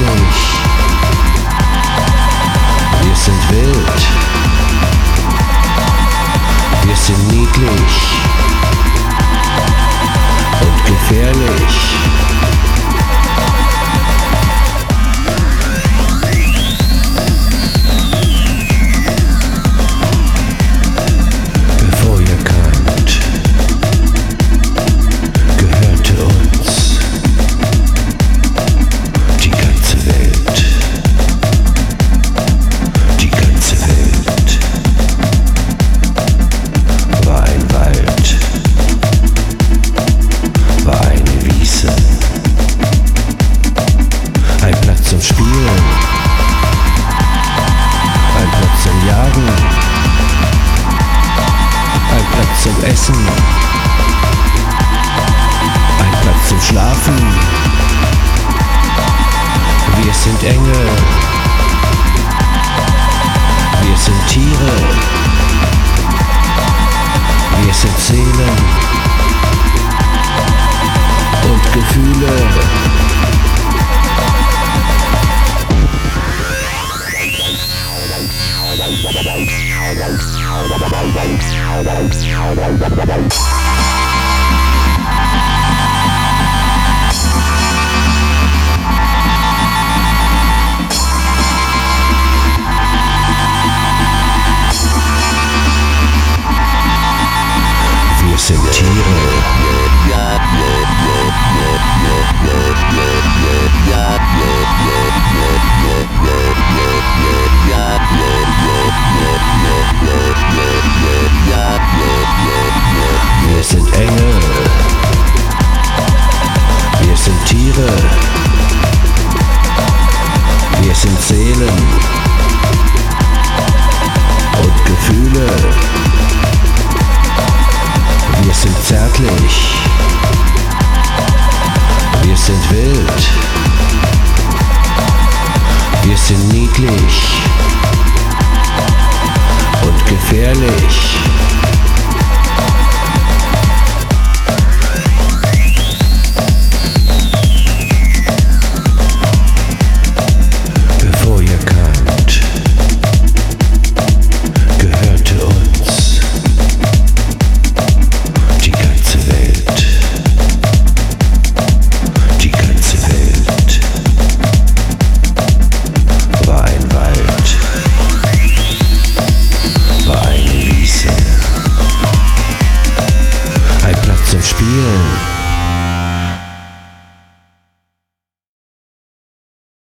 zärtlich. Wir sind wild. Wir sind niedlich und gefährlich. Bevor ihr kamt, gehörte uns die ganze Welt. Die ganze Welt war ein Wald, war eine Wiese, ein Platz zum Spielen, ein Platz zum Jagen, ein Platz zum Essen, ein Platz zum Schlafen. Wir sind Engel, wir sind Tiere, wir sind Seelen und Gefühle. Wir sind Tiere. Wir sind Engel. Wir sind Tiere. Wir sind Seelen und Gefühle. Wir sind zärtlich. Wir sind wild. Wir sind niedlich und gefährlich.